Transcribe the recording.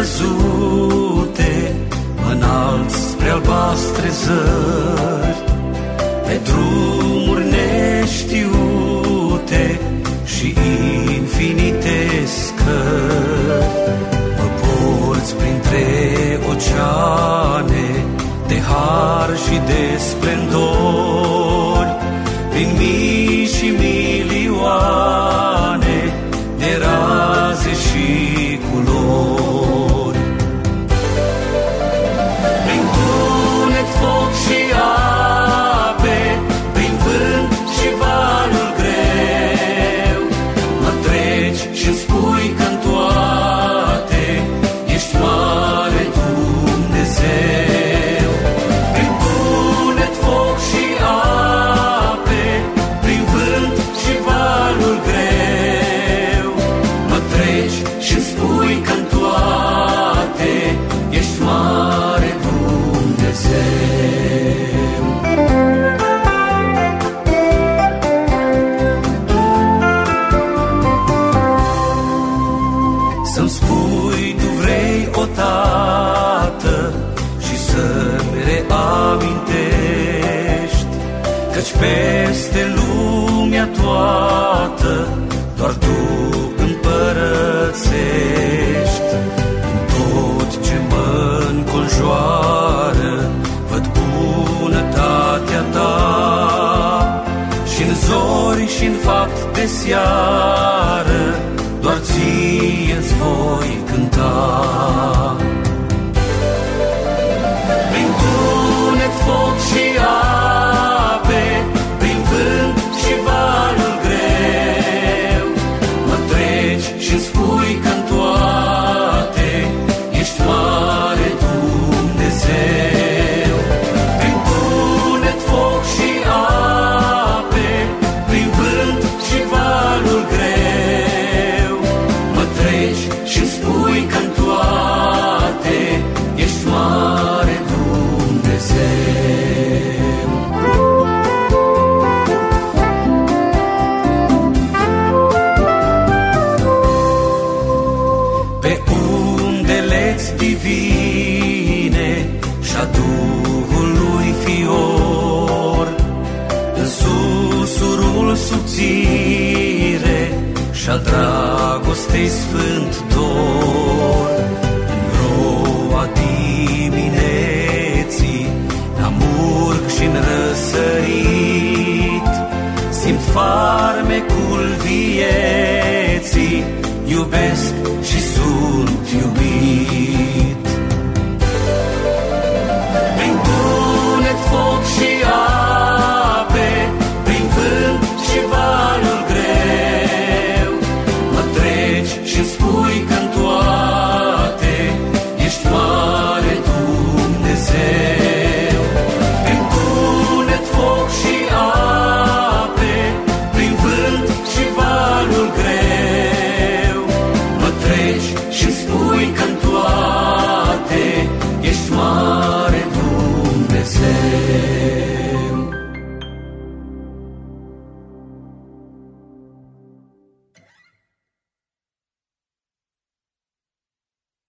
văzute, înalți spre albastre zări, pe drumuri neștiute și infinite scări. Mă porți printre oceane de har și de splendori, prin mii și milioane de raze și culori. Prin tunet, foc și ape, prin vânt și valul greu, mă treci și-mi spui că-n toate ești mare Dumnezeu. Prin tunet, foc și ape, prin vânt și valul greu, mă treci și-mi spui că-n toate ești mare Dumnezeu. Să-mi spui tu vrei o dată și să-mi reamintești, căci peste lumea toată doar tu împărățești. În tot ce mă înconjoară văd bunătatea ta, și-n zori și-n fapt de seară doar ție-ți voi cânta. Prin tunet, foc și ape, prin vânt și valul greu, mă treci și-mi spui că-n toate ești mare Dumnezeu. Prin tunet, foc și ape, prin vânt și valul greu, mă treci și-mi spui că-n toate ești mare Dumnezeu. Pe undele-ți divine și-a Duhului fior, în susurul subțire și-al dragostei sfânt dor, în roa dimineții, la murg și-n răsărit, simt farmecul vieții, iubesc și sunt iubit.